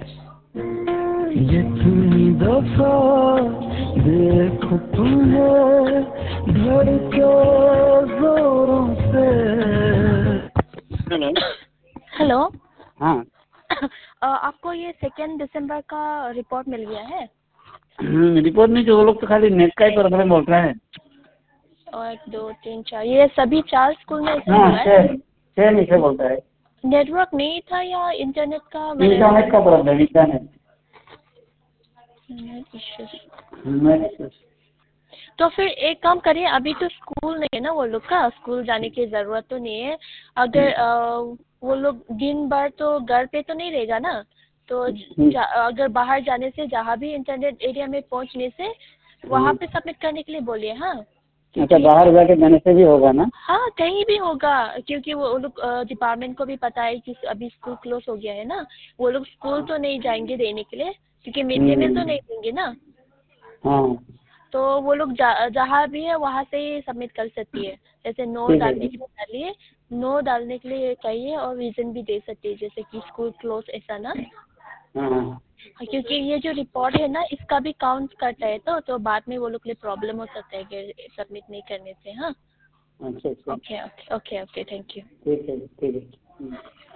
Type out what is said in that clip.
जितनी दफा देखो तुम्हें धड़के जोरों से। हेलो। हेलो। हाँ। आपको ये 2 दिसंबर का रिपोर्ट मिल गया है? रिपोर्ट नहीं, जो वो लोग तो खाली नेट का ही प्रॉब्लम बोल रहे हैं। और 1 2 3 4 ये सभी 4 स्कूल में ऐसा हाँ, हुआ है? छः में से बोलता है। नेटवर्क नहीं था या इंटरनेट का? इंटरनेट का प्रॉब्लम, इंटरनेट इश्यूज। तो फिर एक काम करिए, अभी तो स्कूल नहीं है ना वो लोग का, स्कूल जाने की ज़रूरत तो नहीं है। अगर वो लोग दिन भर तो घर पे तो नहीं रहेगा ना, तो अगर बाहर जाने से, जहाँ भी इंटरनेट एरिया में पहुँचने से वहाँ पे सबमिट करने के लिए बोलिए। हाँ, अच्छा, बाहर जाके देने से भी होगा ना? हाँ कहीं भी होगा, क्योंकि वो लोग डिपार्टमेंट को भी पता है कि अभी स्कूल क्लोज हो गया है ना। वो लोग स्कूल तो नहीं जाएंगे देने के लिए, क्योंकि मिड डे मील तो नहीं देंगे ना। हाँ, तो वो लोग जहाँ भी है वहाँ से ही सबमिट कर सकती है। जैसे नो ठीक है। डालने के लिए डालिए, नो डालने के लिए कहिए, और रीज़न भी दे सकती है, जैसे कि स्कूल क्लोज ऐसा ना। हाँ, क्योंकि ये जो रिपोर्ट है ना, इसका भी काउंट करता है, तो बाद में वो लोग के लिए प्रॉब्लम हो सकता है कि सबमिट नहीं करने से। हाँ, अच्छा अच्छा, okay okay okay okay, thank you. ठीक है, ठीक है।